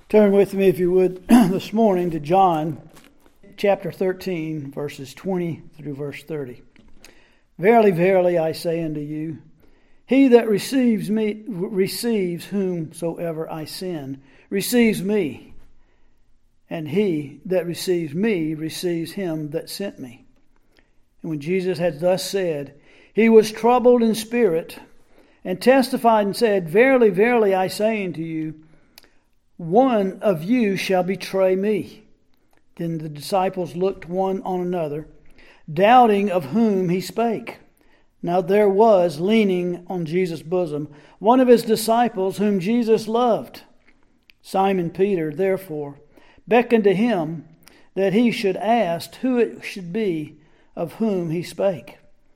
Turn with me, if you would, this morning to John chapter 13, verses 20 through verse 30. Verily, verily, I say unto you, he that receives me, receives whomsoever I send, receives me. And he that receives me, receives him that sent me. And when Jesus had thus said, he was troubled in spirit, and testified and said, Verily, verily, I say unto you, one of you shall betray me. Then the disciples looked one on another, doubting of whom he spake. Now there was, leaning on Jesus' bosom, one of his disciples whom Jesus loved. Simon Peter, therefore, beckoned to him that he should ask who it should be of whom he spake.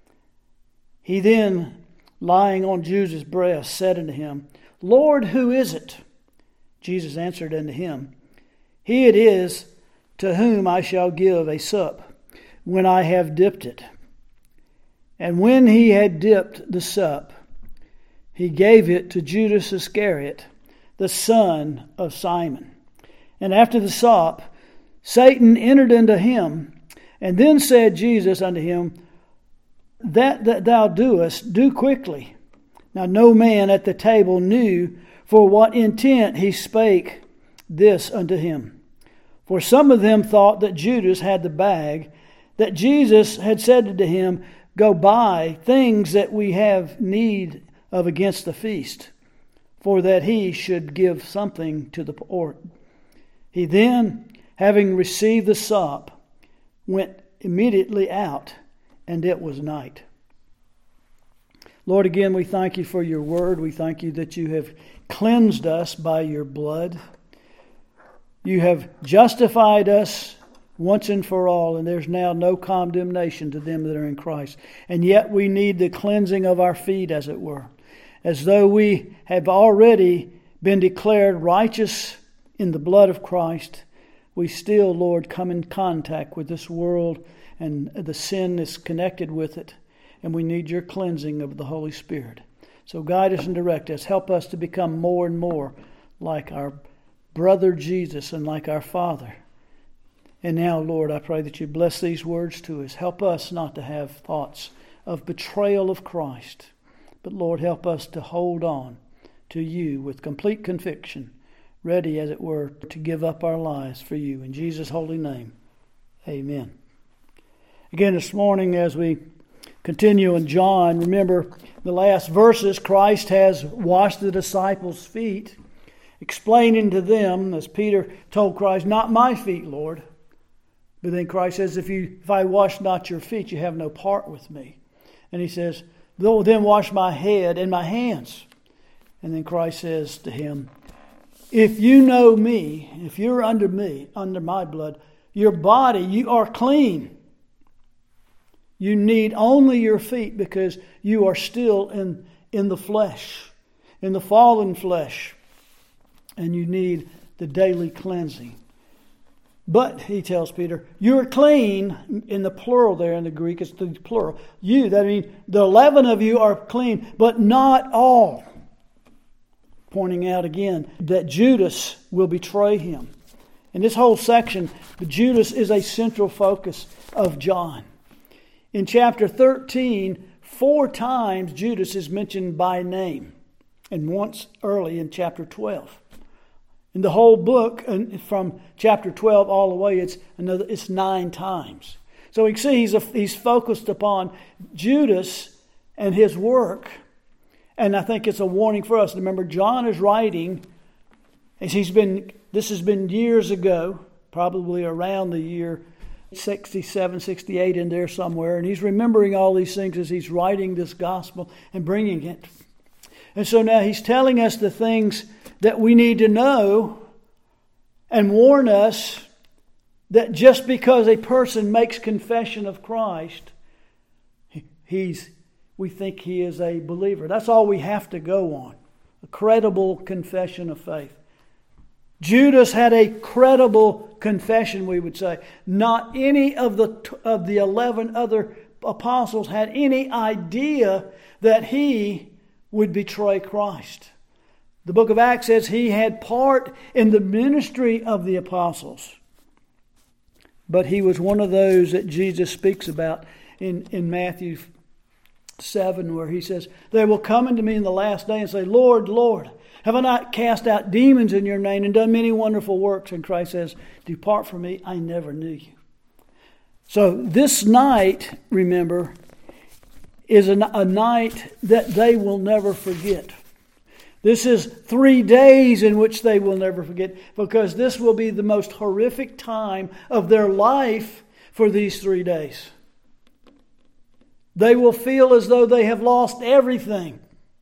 He then, lying on Jesus' breast, said unto him, Lord, who is it? Jesus answered unto him, He it is to whom I shall give a sup, when I have dipped it. And when he had dipped the sup, he gave it to Judas Iscariot, the son of Simon. And after the sup, Satan entered into him. And then said Jesus unto him, That thou doest, do quickly. Now no man at the table knew for what intent he spake this unto him. For some of them thought that Judas had the bag, that Jesus had said to him, Go buy things that we have need of against the feast, for that he should give something to the poor. He then, having received the sop, went immediately out, and it was night. Lord, again, we thank you for your word. We thank you that you have cleansed us by your blood. You have justified us once and for all, and there's now no condemnation to them that are in Christ. And yet we need the cleansing of our feet, as it were, as though we have already been declared righteous in the blood of Christ. We still, Lord, come in contact with this world and the sin that's connected with it. And we need your cleansing of the Holy Spirit. So guide us and direct us. Help us to become more and more like our brother Jesus and like our Father. And now, Lord, I pray that you bless these words to us. Help us not to have thoughts of betrayal of Christ. But, Lord, help us to hold on to you with complete conviction, ready, as it were, to give up our lives for you. In Jesus' holy name, amen. Again, this morning, as we continue in John, remember the last verses, Christ has washed the disciples' feet, explaining to them, as Peter told Christ, Not my feet, Lord. But then Christ says, If I wash not your feet, you have no part with me. And he says, Then wash my head and my hands. And then Christ says to him, If you know me, if you're under me, under my blood, your body, you are clean. You need only your feet because you are still in the flesh, in the fallen flesh. And you need the daily cleansing. But, he tells Peter, you're clean, in the plural there in the Greek, it's the plural. You, that means the 11 of you are clean, but not all. Pointing out again that Judas will betray him. In this whole section, Judas is a central focus of John. In chapter 13, 4 times Judas is mentioned by name, and once early in chapter 12. In the whole book, from chapter 12 all the way, it's 9 times. So we can see he's focused upon Judas and his work. And I think it's a warning for us. Remember, John is writing, this has been years ago, probably around the year 67, 68 in there somewhere. And he's remembering all these things as he's writing this gospel and bringing it. And so now he's telling us the things that we need to know and warn us that just because a person makes confession of Christ, we think he is a believer. That's all we have to go on. A credible confession of faith. Judas had a credible confession, we would say. Not any of the 11 other apostles had any idea that he would betray Christ. The book of Acts says he had part in the ministry of the apostles. But he was one of those that Jesus speaks about in Matthew 7, where he says, "They will come unto me in the last day and say, Lord, Lord, have I not cast out demons in your name and done many wonderful works?" And Christ says, "Depart from me, I never knew you." So this night, remember, is a night that they will never forget. This is 3 days in which they will never forget, because this will be the most horrific time of their life for these 3 days. They will feel as though they have lost everything.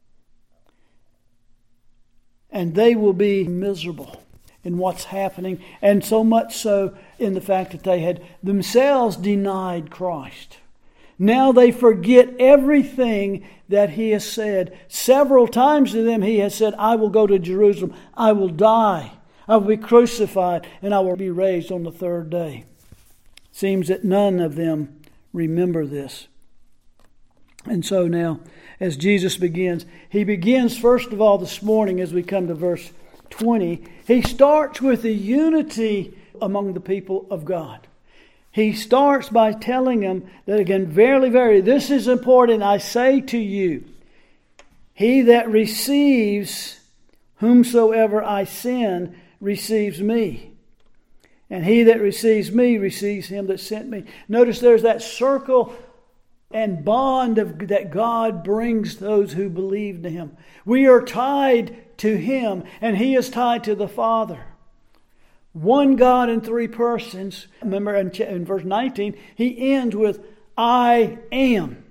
And they will be miserable in what's happening, and so much so in the fact that they had themselves denied Christ. Now they forget everything that he has said. Several times to them he has said, "I will go to Jerusalem, I will die, I will be crucified, and I will be raised on the third day." Seems that none of them remember this. And so now, as Jesus begins, he begins first of all this morning as we come to verse 20. He starts with the unity among the people of God. He starts by telling them that again, verily, verily, this is important. I say to you, he that receives whomsoever I send receives me. And he that receives me receives him that sent me. Notice there's that circle and bond that God brings those who believe in him. We are tied to him, and he is tied to the Father. One God in 3 persons. Remember in verse 19, he ends with, "I am."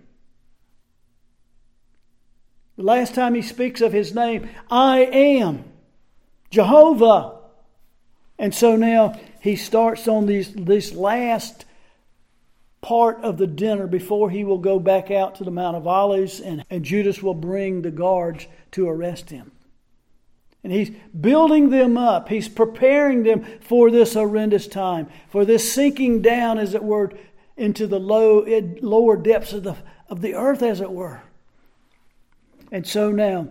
The last time he speaks of his name, "I am Jehovah." And so now he starts on this last part of the dinner before he will go back out to the Mount of Olives, and Judas will bring the guards to arrest him. And he's building them up. He's preparing them for this horrendous time, for this sinking down, as it were, into the lower depths of the earth, as it were. And so now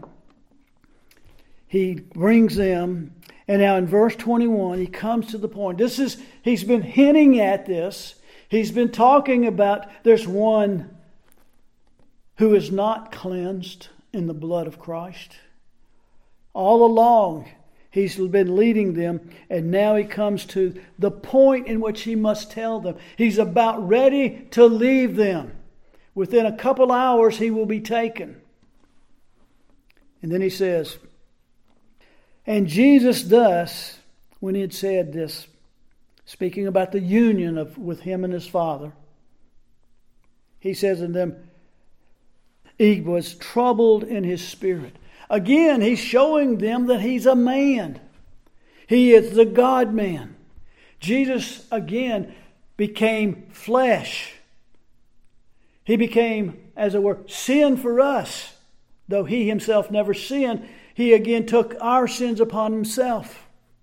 he brings them, and now in verse 21 he comes to the point. He's been hinting at this. He's been talking about there's one who is not cleansed in the blood of Christ. All along, he's been leading them, and now he comes to the point in which he must tell them. He's about ready to leave them. Within a couple hours, he will be taken. And then he says, "And Jesus thus, when he had said this," speaking about the union with him and his Father, he says in them, he was troubled in his spirit. Again, he's showing them that he's a man. He is the God-man. Jesus, again, became flesh. He became, as it were, sin for us. Though he himself never sinned, he again took our sins upon himself.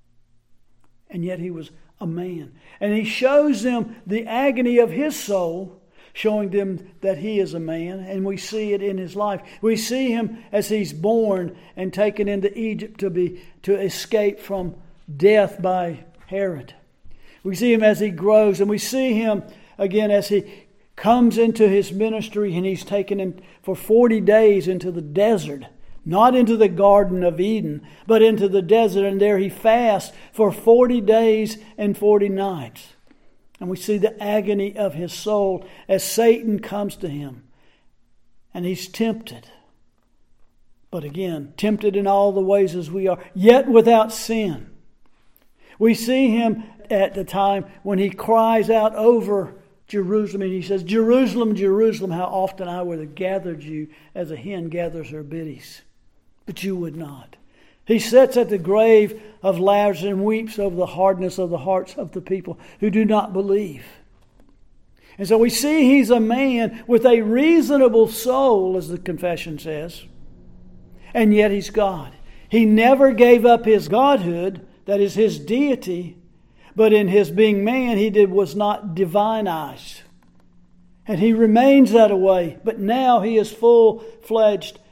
And yet he was a man. And he shows them the agony of his soul, showing them that he is a man, and we see it in his life. We see him as he's born and taken into Egypt to escape from death by Herod. We see him as he grows, and we see him again as he comes into his ministry, and he's taken him for 40 days into the desert, not into the Garden of Eden, but into the desert, and there he fasts for 40 days and 40 nights. And we see the agony of his soul as Satan comes to him. And he's tempted. But again, tempted in all the ways as we are, yet without sin. We see him at the time when he cries out over Jerusalem. And he says, "Jerusalem, Jerusalem, how often I would have gathered you as a hen gathers her biddies. But you would not." He sits at the grave of Lazarus and weeps over the hardness of the hearts of the people who do not believe. And so we see he's a man with a reasonable soul, as the confession says. And yet he's God. He never gave up his godhood, that is his deity, but in his being man, was not divinized. And he remains that way, but now he is full-fledged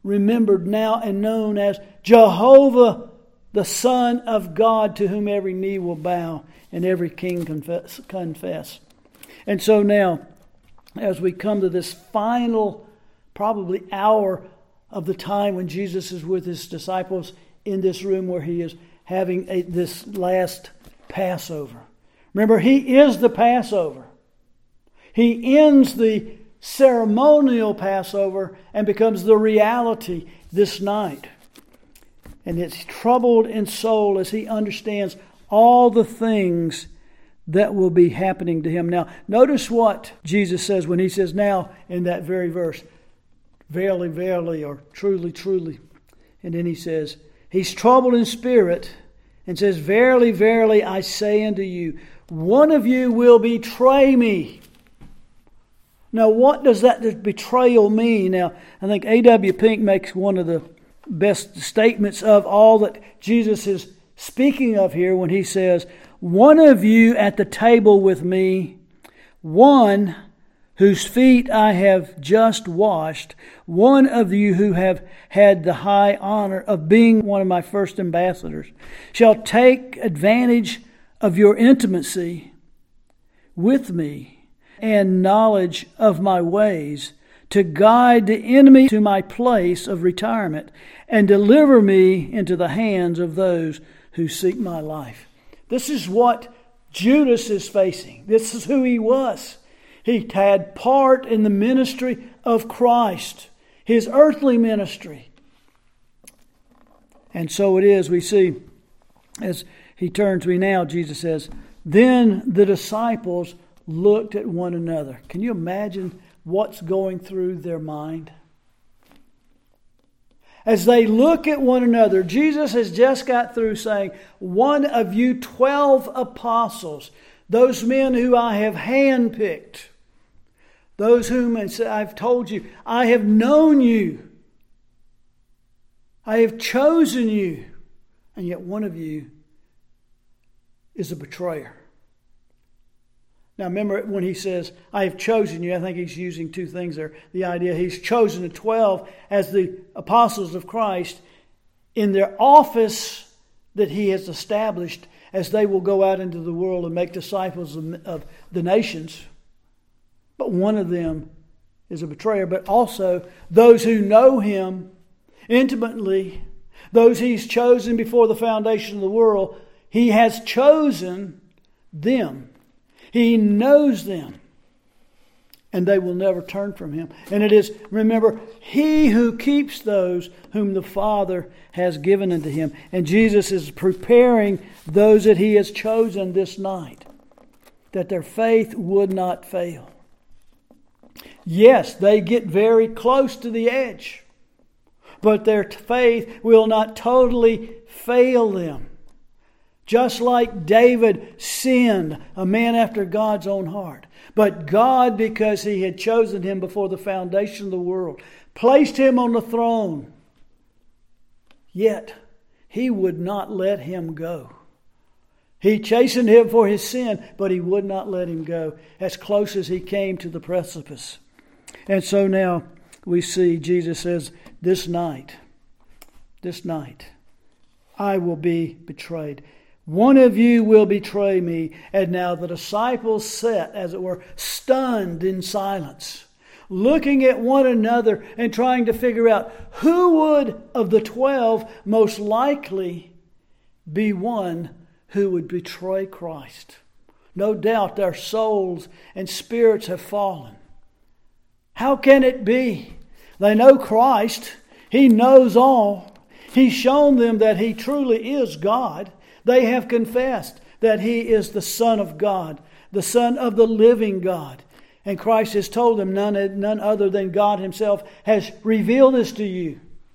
remembered now and known as Jehovah, the Son of God, to whom every knee will bow and every king confess. And so now, as we come to this final, probably hour of the time when Jesus is with his disciples in this room where he is having this last Passover. Remember, he is the Passover. He ends the ceremonial Passover and becomes the reality this night. And it's troubled in soul as he understands all the things that will be happening to him. Now, notice what Jesus says when he says now in that very verse, verily, verily, or truly, truly. And then he says, he's troubled in spirit and says, verily, verily, I say unto you, one of you will betray me. Now, what does that betrayal mean? Now, I think A.W. Pink makes one of the best statements of all that Jesus is speaking of here when he says, one of you at the table with me, one whose feet I have just washed, one of you who have had the high honor of being one of my first ambassadors, shall take advantage of your intimacy with me and knowledge of my ways to guide the enemy to my place of retirement and deliver me into the hands of those who seek my life. This is what Judas is facing. This is who he was. He had part in the ministry of Christ, his earthly ministry. And so it is, we see, as he turns to me now, Jesus says, then the disciples looked at one another. Can you imagine what's going through their mind? As they look at one another, Jesus has just got through saying, one of you 12 apostles, those men who I have handpicked, those whom I've told you, I have known you, I have chosen you, and yet one of you is a betrayer. Now remember when he says, I have chosen you, I think he's using two things there. The idea he's chosen the 12 as the apostles of Christ in their office that he has established as they will go out into the world and make disciples of the nations. But one of them is a betrayer. But also those who know him intimately, those he's chosen before the foundation of the world, he has chosen them. He knows them, and they will never turn from him. And it is, remember, he who keeps those whom the Father has given unto him. And Jesus is preparing those that he has chosen this night, that their faith would not fail. Yes, they get very close to the edge, but their faith will not totally fail them. Just like David sinned, a man after God's own heart. But God, because he had chosen him before the foundation of the world, placed him on the throne. Yet he would not let him go. He chastened him for his sin, but he would not let him go as close as he came to the precipice. And so now we see Jesus says, this night, I will be betrayed. One of you will betray me. And now the disciples sat, as it were, stunned in silence, looking at one another and trying to figure out who would, of the 12, most likely be one who would betray Christ. No doubt their souls and spirits have fallen. How can it be? They know Christ. He knows all. He's shown them that he truly is God. They have confessed that he is the Son of God, the Son of the living God. And Christ has told them none other than God himself has revealed this to you.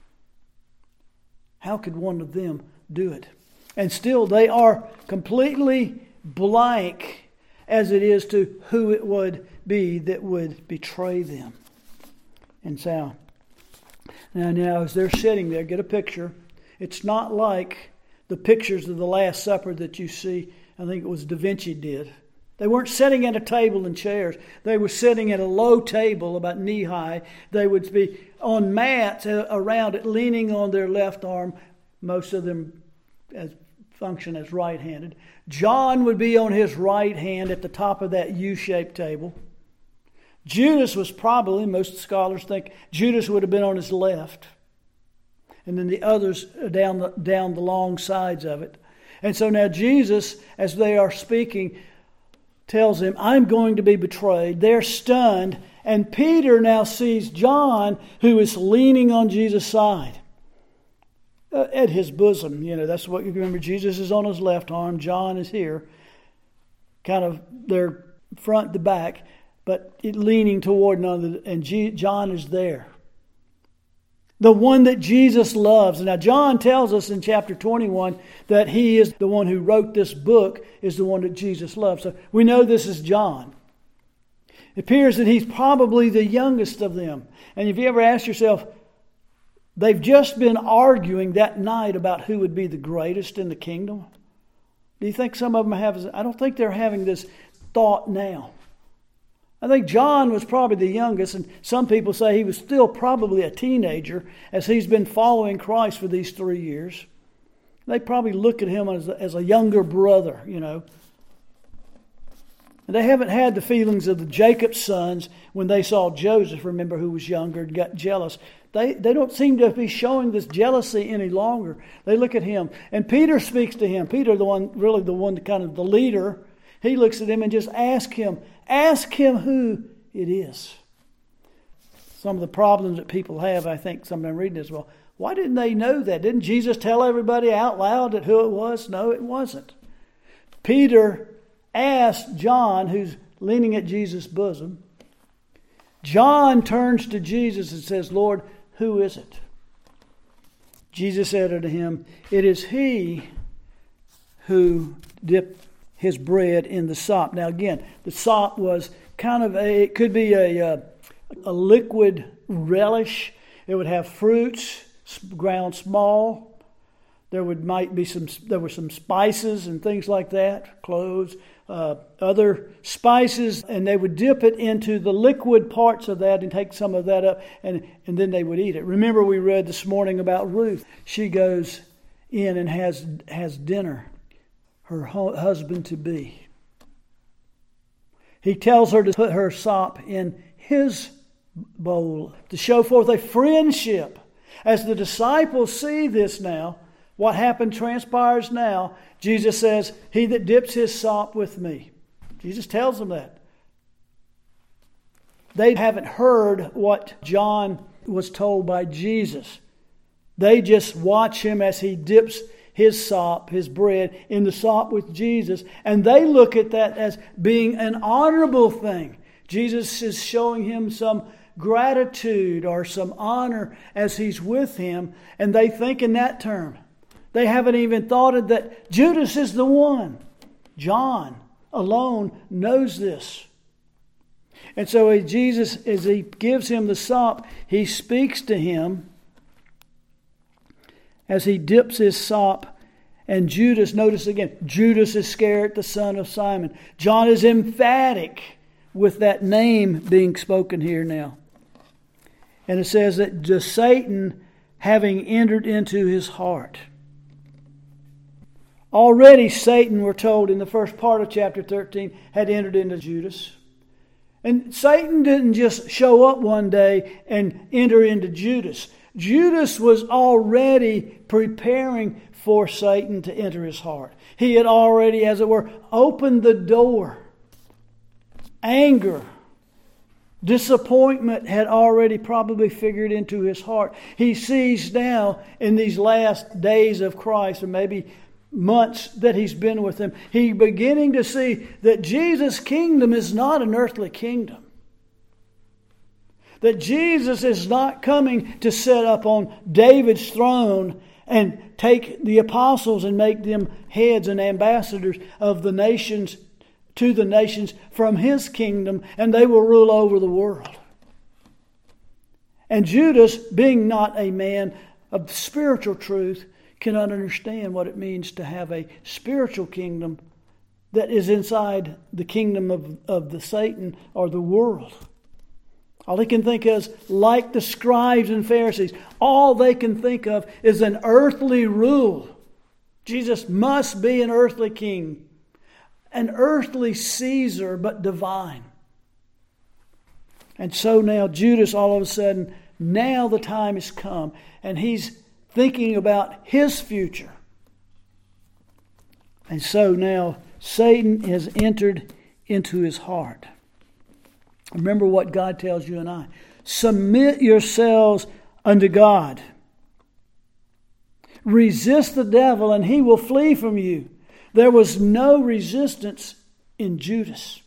How could one of them do it? And still they are completely blank as it is to who it would be that would betray them. And so, now as they're sitting there, get a picture. It's not like the pictures of the Last Supper that you see. I think it was Da Vinci did. They weren't sitting at a table and chairs. They were sitting at a low table about knee high. They would be on mats around it, leaning on their left arm. Most of them function as right-handed. John would be on his right hand at the top of that U-shaped table. Judas was probably, most scholars think, Judas would have been on his left. And then the others down the long sides of it. And so now Jesus, as they are speaking, tells them, I'm going to be betrayed. They're stunned. And Peter now sees John, who is leaning on Jesus' side. At his bosom. That's what you remember. Jesus is on his left arm. John is here. Kind of their front to back. But leaning toward another. And John is there. The one that Jesus loves. Now John tells us in chapter 21 that he is the one who wrote this book, is the one that Jesus loves. So we know this is John. It appears that he's probably the youngest of them. And if you ever ask yourself, they've just been arguing that night about who would be the greatest in the kingdom. Do you think some of them have? I don't think they're having this thought now. I think John was probably the youngest, and some people say he was still probably a teenager as he's been following Christ for these 3 years. They probably look at him as a younger brother, And they haven't had the feelings of the Jacob's sons when they saw Joseph, remember, who was younger and got jealous. They don't seem to be showing this jealousy any longer. They look at him. And Peter speaks to him. Peter, the one kind of the leader, he looks at him and just asks him who it is. Some of the problems that people have, I think, some of them reading this, well, why didn't they know that? Didn't Jesus tell everybody out loud that who it was? No, it wasn't. Peter asked John, who's leaning at Jesus' bosom. John turns to Jesus and says, Lord, who is it? Jesus said unto him, it is he who dipped his bread in the sop. Now again, the sop was kind of it could be a liquid relish. It would have fruits, ground small. There were some spices and things like that, cloves, other spices, and they would dip it into the liquid parts of that and take some of that up, and then they would eat it. Remember, we read this morning about Ruth. She goes in and has dinner. Her husband-to-be. He tells her to put her sop in his bowl to show forth a friendship. As the disciples see this now, what happened transpires now. Jesus says, he that dips his sop with me. Jesus tells them that. They haven't heard what John was told by Jesus. They just watch him as he dips his sop, his bread, in the sop with Jesus. And they look at that as being an honorable thing. Jesus is showing him some gratitude or some honor as he's with him. And they think in that term. They haven't even thought of that Judas is the one. John alone knows this. And so Jesus, as he gives him the sop, he speaks to him as he dips his sop. And Judas, notice again, Judas Iscariot, the son of Simon. John is emphatic with that name being spoken here now. And it says that Satan having entered into his heart. Already Satan, we're told in the first part of chapter 13, had entered into Judas. And Satan didn't just show up one day and enter into Judas. Judas was already preparing for Satan to enter his heart. He had already, as it were, opened the door. Anger, disappointment had already probably figured into his heart. He sees now in these last days of Christ, or maybe months that he's been with him, he's beginning to see that Jesus' kingdom is not an earthly kingdom. That Jesus is not coming to sit up on David's throne and take the apostles and make them heads and ambassadors of the nations to the nations from his kingdom, and they will rule over the world. And Judas, being not a man of spiritual truth, cannot understand what it means to have a spiritual kingdom that is inside the kingdom of the Satan or the world. All they can think is, like the scribes and Pharisees, all they can think of is an earthly rule. Jesus must be an earthly king, an earthly Caesar, but divine. And so now Judas, all of a sudden, now the time has come, and he's thinking about his future. And so now Satan has entered into his heart. Remember what God tells you and I. Submit yourselves unto God. Resist the devil and he will flee from you. There was no resistance in Judas.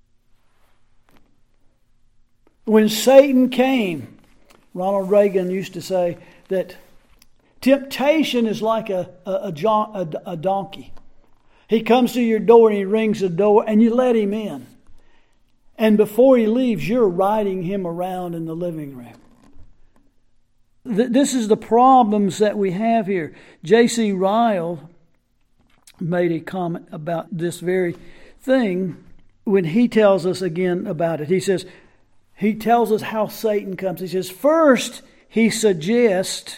When Satan came, Ronald Reagan used to say that temptation is like a donkey. He comes to your door and he rings the door and you let him in. And before he leaves, you're riding him around in the living room. This is the problems that we have here. J.C. Ryle made a comment about this very thing when he tells us again about it. He tells us how Satan comes. He says, first he suggests,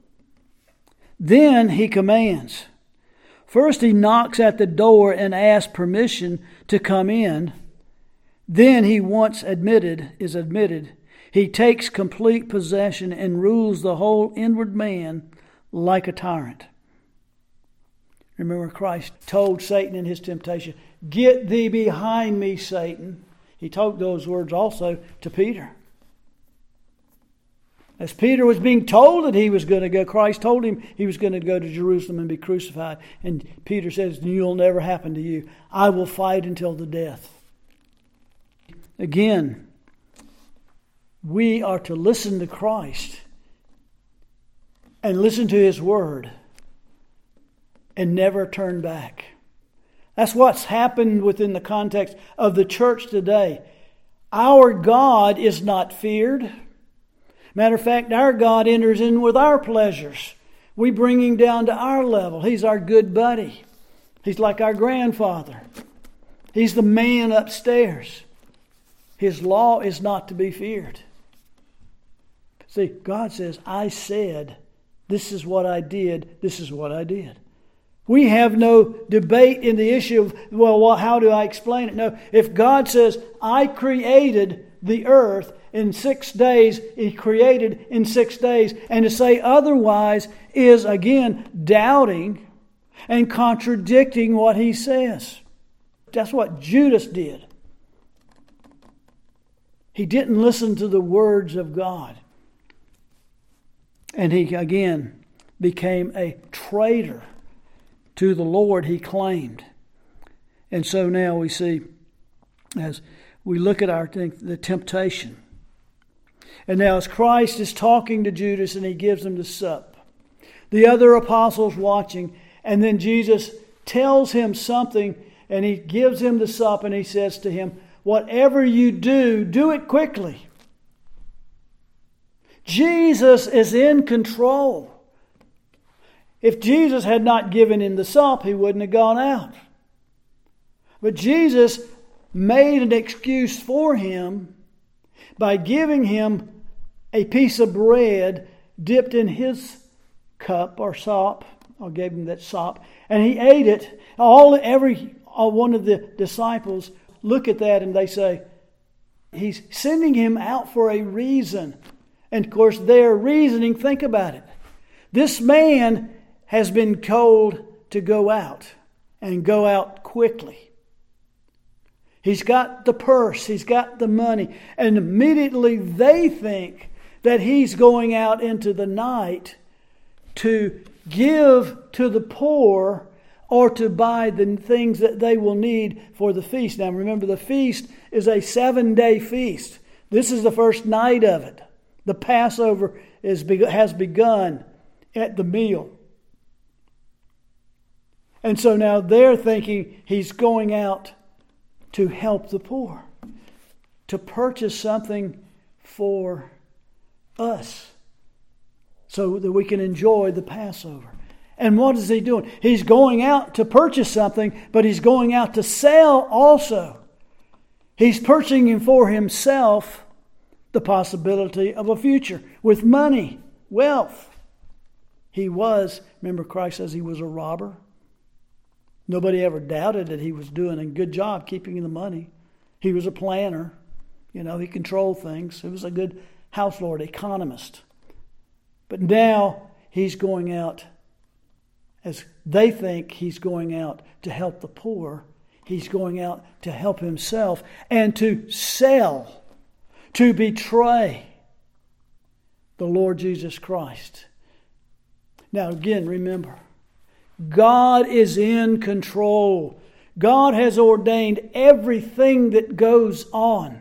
then he commands. First he knocks at the door and asks permission to come in. Then he once is admitted. He takes complete possession and rules the whole inward man like a tyrant. Remember, Christ told Satan in his temptation, "Get thee behind me, Satan." He told those words also to Peter. As Peter was being told that he was going to go, Christ told him he was going to go to Jerusalem and be crucified. And Peter says, "You'll never happen to you. I will fight until the death." Again, we are to listen to Christ and listen to His Word and never turn back. That's what's happened within the context of the church today. Our God is not feared. Matter of fact, our God enters in with our pleasures. We bring Him down to our level. He's our good buddy. He's like our grandfather. He's the man upstairs. His law is not to be feared. See, God says, "I said, this is what I did, this is what I did." We have no debate in the issue of, well, how do I explain it? No, if God says, "I created the earth in 6 days," He created in 6 days. And to say otherwise is, again, doubting and contradicting what He says. That's what Judas did. He didn't listen to the words of God. And he, again, became a traitor to the Lord he claimed. And so now we see, as we look at the temptation. And now as Christ is talking to Judas and He gives him the sup, the other apostles watching, and then Jesus tells him something and He gives him the sup and He says to him, "Whatever you do, do it quickly." Jesus is in control. If Jesus had not given him the sup, He wouldn't have gone out. But Jesus made an excuse for him by giving him a piece of bread dipped in his cup or sop. I gave him that sop. And he ate it. Every one of the disciples look at that and they say, He's sending him out for a reason. And of course, their reasoning, think about it. This man has been told to go out and go out quickly. He's got the purse, he's got the money, and immediately they think that he's going out into the night to give to the poor or to buy the things that they will need for the feast. Now remember, the feast is a 7-day feast. This is the first night of it. The Passover has begun at the meal. And so now they're thinking he's going out to help the poor, to purchase something for us so that we can enjoy the Passover. And what is he doing? He's going out to purchase something, but he's going out to sell also. He's purchasing for himself the possibility of a future with money, wealth. Remember Christ says he was a robber. Nobody ever doubted that he was doing a good job keeping the money. He was a planner. He controlled things. He was a good house lord, economist. But now he's going out, as they think he's going out to help the poor. He's going out to help himself and to sell, to betray the Lord Jesus Christ. Now again, remember, God is in control. God has ordained everything that goes on.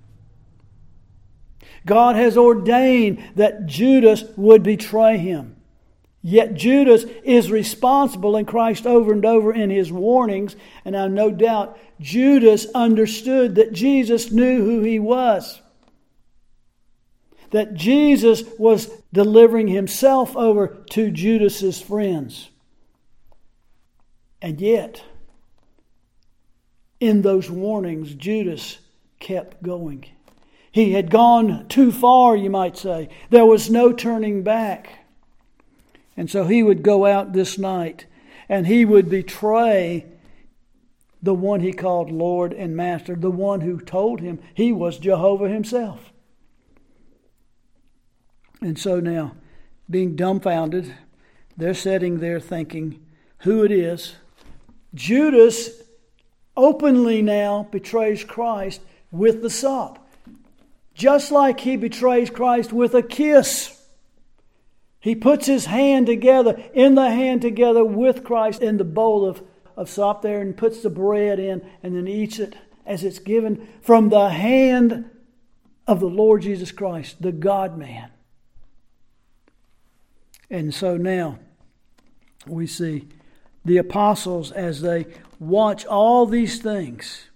God has ordained that Judas would betray him. Yet Judas is responsible, and Christ over and over in his warnings, and I have no doubt Judas understood that Jesus knew who he was. That Jesus was delivering himself over to Judas's friends. And yet, in those warnings, Judas kept going. He had gone too far, you might say. There was no turning back. And so he would go out this night and he would betray the one he called Lord and Master, the one who told him he was Jehovah himself. And so now, being dumbfounded, they're sitting there thinking who it is. Judas openly now betrays Christ with the sop. Just like he betrays Christ with a kiss. He puts his hand together, in the hand together with Christ in the bowl of sop there, and puts the bread in and then eats it as it's given from the hand of the Lord Jesus Christ, the God-man. And so now we see the apostles as they watch all these things.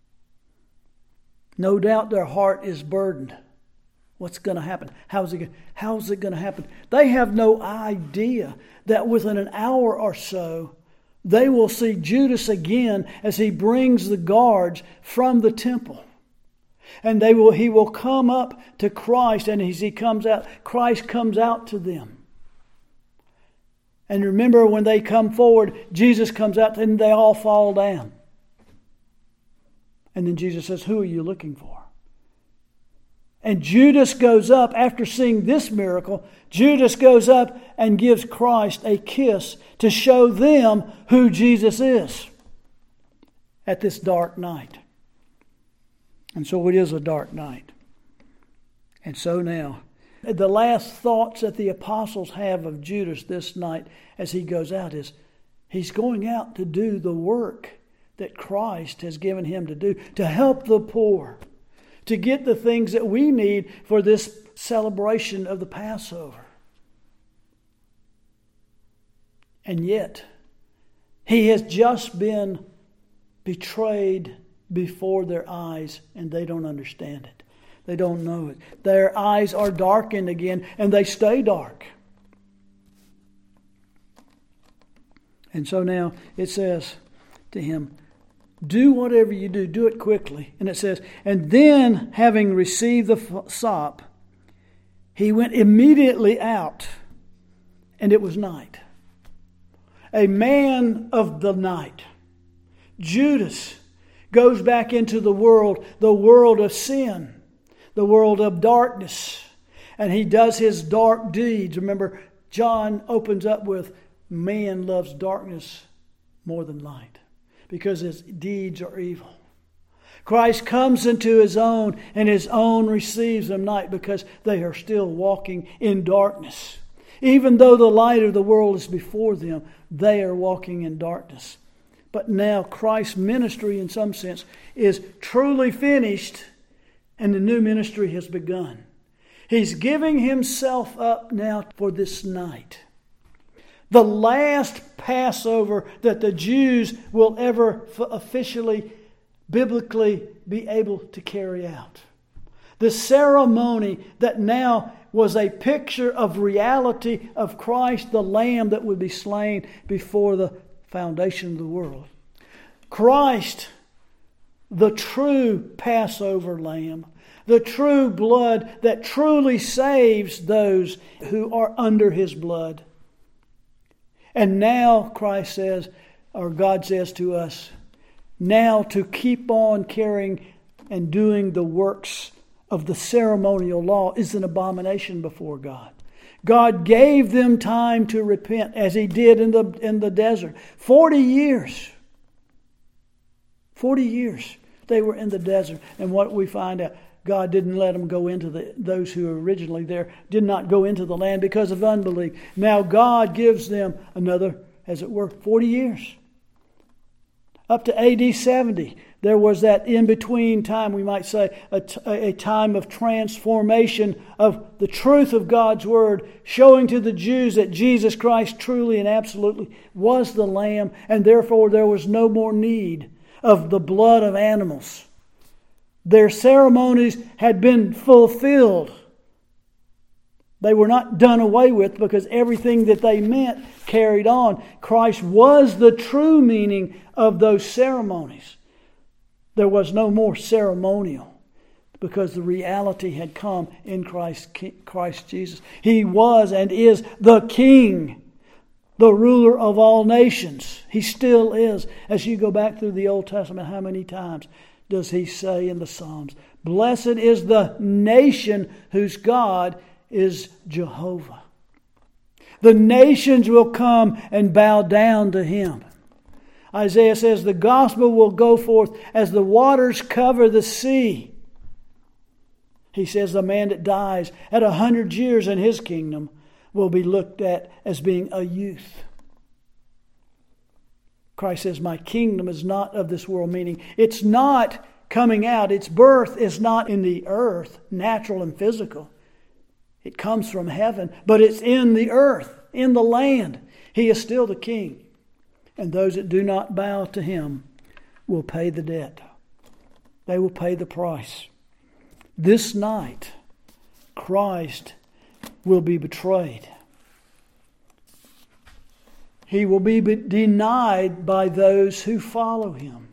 No doubt their heart is burdened. What's going to happen? How's it going to happen? They have no idea that within an hour or so, they will see Judas again as he brings the guards from the temple. And he will come up to Christ, and as he comes out, Christ comes out to them. And remember, when they come forward, Jesus comes out and they all fall down. And then Jesus says, "Who are you looking for?" And Judas goes up, after seeing this miracle, Judas goes up and gives Christ a kiss to show them who Jesus is at this dark night. And so it is a dark night. And so now, the last thoughts that the apostles have of Judas this night as he goes out is, he's going out to do the work that Christ has given him to do, to help the poor, to get the things that we need for this celebration of the Passover. And yet, he has just been betrayed before their eyes, and they don't understand it. They don't know it. Their eyes are darkened again, and they stay dark. And so now it says to him, "Do whatever you do, do it quickly." And it says, "And then, having received the sop, he went immediately out, and it was night." A man of the night. Judas goes back into the world of sin, the world of darkness, and he does his dark deeds. Remember, John opens up with, "Man loves darkness more than light, because his deeds are evil." Christ comes into his own, and his own receives them not, because they are still walking in darkness. Even though the light of the world is before them, they are walking in darkness. But now Christ's ministry, in some sense, is truly finished, and the new ministry has begun. He's giving himself up now for this night. The last Passover that the Jews will ever officially, biblically be able to carry out. The ceremony that now was a picture of reality of Christ, the Lamb that would be slain before the foundation of the world. Christ, the true Passover Lamb, the true blood that truly saves those who are under His blood. And now Christ says, or God says to us, now to keep on carrying and doing the works of the ceremonial law is an abomination before God. God gave them time to repent, as He did in the desert. 40 years. 40 years they were in the desert. And what we find out, God didn't let them go into those who were originally there, did not go into the land because of unbelief. Now God gives them another, as it were, 40 years. Up to AD 70, there was that in-between time, we might say, a time of transformation of the truth of God's Word, showing to the Jews that Jesus Christ truly and absolutely was the Lamb, and therefore there was no more need of the blood of animals. Their ceremonies had been fulfilled. They were not done away with because everything that they meant carried on. Christ was the true meaning of those ceremonies. There was no more ceremonial because the reality had come in Christ Jesus. He was and is the King, the ruler of all nations. He still is. As you go back through the Old Testament, how many times does He say in the Psalms, "Blessed is the nation whose God is Jehovah." The nations will come and bow down to Him. Isaiah says the gospel will go forth as the waters cover the sea. He says the man that dies at 100 years in His kingdom will be looked at as being a youth. Christ says, my kingdom is not of this world, meaning it's not coming out. Its birth is not in the earth, natural and physical. It comes from heaven, but it's in the earth, in the land. He is still the King. And those that do not bow to Him will pay the debt. They will pay the price. This night, Christ will be betrayed. He will be denied by those who follow Him.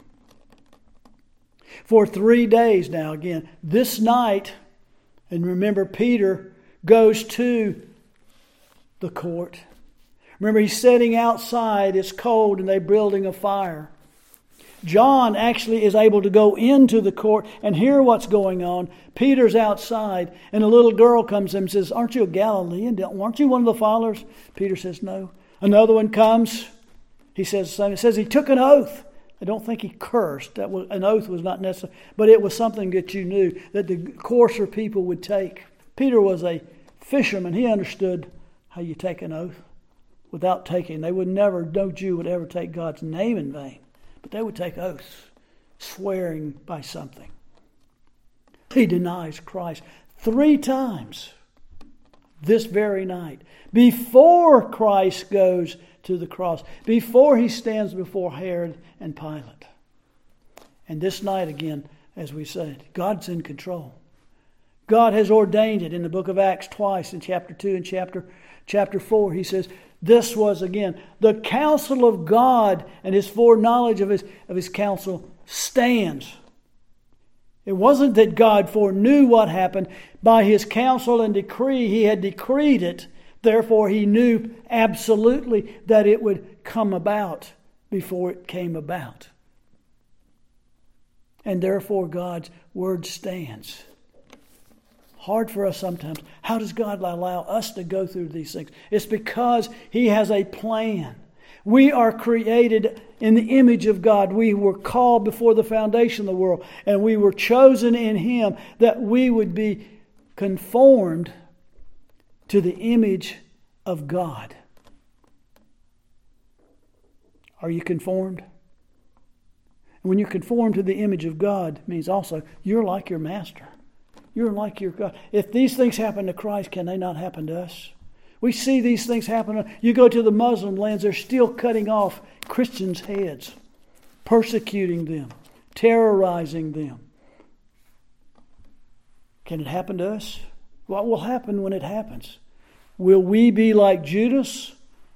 For 3 days now, again, this night, and remember Peter goes to the court. Remember, he's sitting outside, it's cold, and they're building a fire. John actually is able to go into the court and hear what's going on. Peter's outside, and a little girl comes in and says, "Aren't you a Galilean? Aren't you one of the followers?" Peter says, "No." Another one comes. He says the same. It says he took an oath. I don't think he cursed. An oath was not necessary, but it was something that you knew that the coarser people would take. Peter was a fisherman. He understood how you take an oath without taking. No Jew would ever take God's name in vain, but they would take oaths, swearing by something. He denies Christ 3 times this very night, before Christ goes to the cross, before He stands before Herod and Pilate. And this night again, as we said, God's in control. God has ordained it in the book of Acts twice, in chapter 2 and chapter 4. He says, this was again, the counsel of God, and His foreknowledge of His counsel stands. It wasn't that God foreknew what happened. By His counsel and decree, He had decreed it. Therefore, He knew absolutely that it would come about before it came about. And therefore, God's word stands. Hard for us sometimes. How does God allow us to go through these things? It's because He has a plan. We are created in the image of God. We were called before the foundation of the world, and we were chosen in Him that we would be conformed to the image of God. Are you conformed? When you conform to the image of God, it means also you're like your Master. You're like your God. If these things happen to Christ, can they not happen to us? We see these things happen. You go to the Muslim lands, they're still cutting off Christians' heads, persecuting them, terrorizing them. Can it happen to us? What will happen when it happens? Will we be like Judas?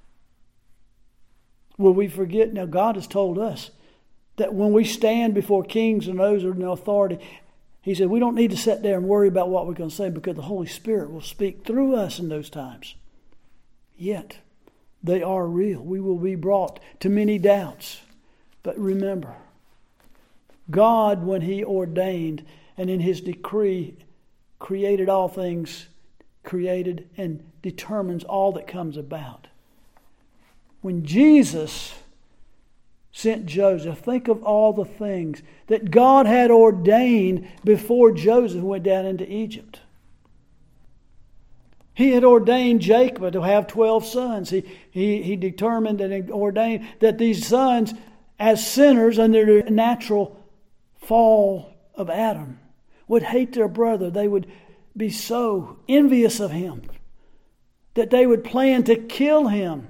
Will we forget? Now, God has told us that when we stand before kings and those in authority, He said we don't need to sit there and worry about what we're going to say because the Holy Spirit will speak through us in those times. Yet, they are real. We will be brought to many doubts. But remember, God, when He ordained and in His decree created all things, created and determines all that comes about. When Jesus sent Joseph, think of all the things that God had ordained before Joseph went down into Egypt. He had ordained Jacob to have 12 sons. He determined and ordained that these sons, as sinners under the natural fall of Adam, would hate their brother. They would be so envious of him that they would plan to kill him.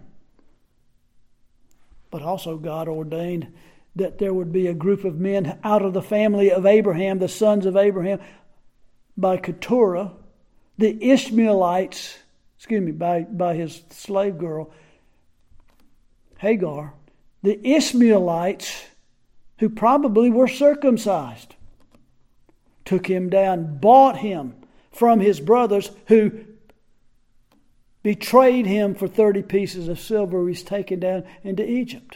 But also God ordained that there would be a group of men out of the family of Abraham, the sons of Abraham, by Keturah, the Ishmaelites, by his slave girl, Hagar, the Ishmaelites, who probably were circumcised, took him down, bought him from his brothers who betrayed him for 30 pieces of silver. He's taken down into Egypt.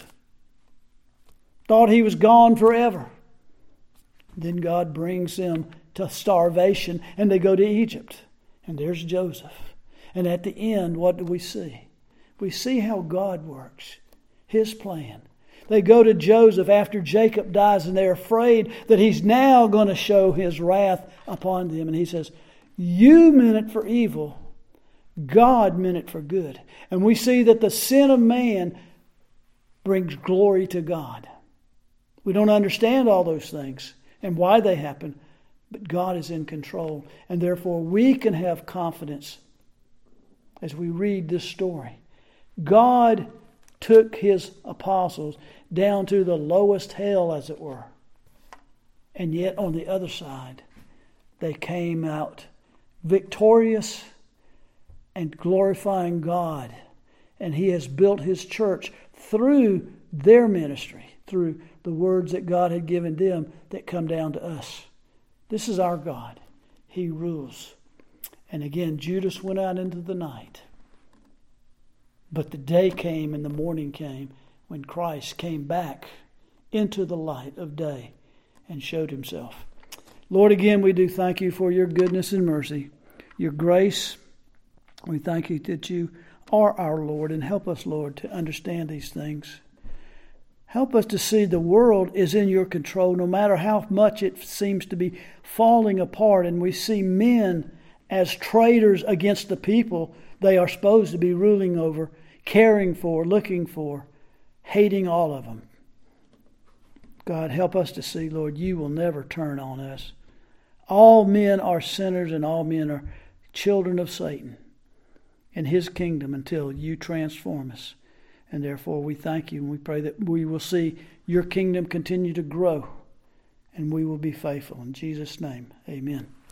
Thought he was gone forever. Then God brings them to starvation and they go to Egypt. And there's Joseph. And at the end, what do we see? We see how God works. His plan. They go to Joseph after Jacob dies and they're afraid that he's now going to show his wrath upon them. And he says, you meant it for evil. God meant it for good. And we see that the sin of man brings glory to God. We don't understand all those things and why they happen, but God is in control. And therefore we can have confidence as we read this story. God took His apostles down to the lowest hell, as it were. And yet on the other side, they came out victorious and glorifying God. And He has built His church through their ministry, through the words that God had given them that come down to us. This is our God. He rules. And again, Judas went out into the night. But the day came and the morning came when Christ came back into the light of day and showed Himself. Lord, again, we do thank You for Your goodness and mercy, Your grace. We thank You that You are our Lord, and help us, Lord, to understand these things. Help us to see the world is in Your control, no matter how much it seems to be falling apart, and we see men as traitors against the people they are supposed to be ruling over, caring for, looking for, hating all of them. God, help us to see, Lord, You will never turn on us. All men are sinners and all men are children of Satan in his kingdom until You transform us. And therefore we thank You and we pray that we will see Your kingdom continue to grow and we will be faithful. In Jesus' name, amen.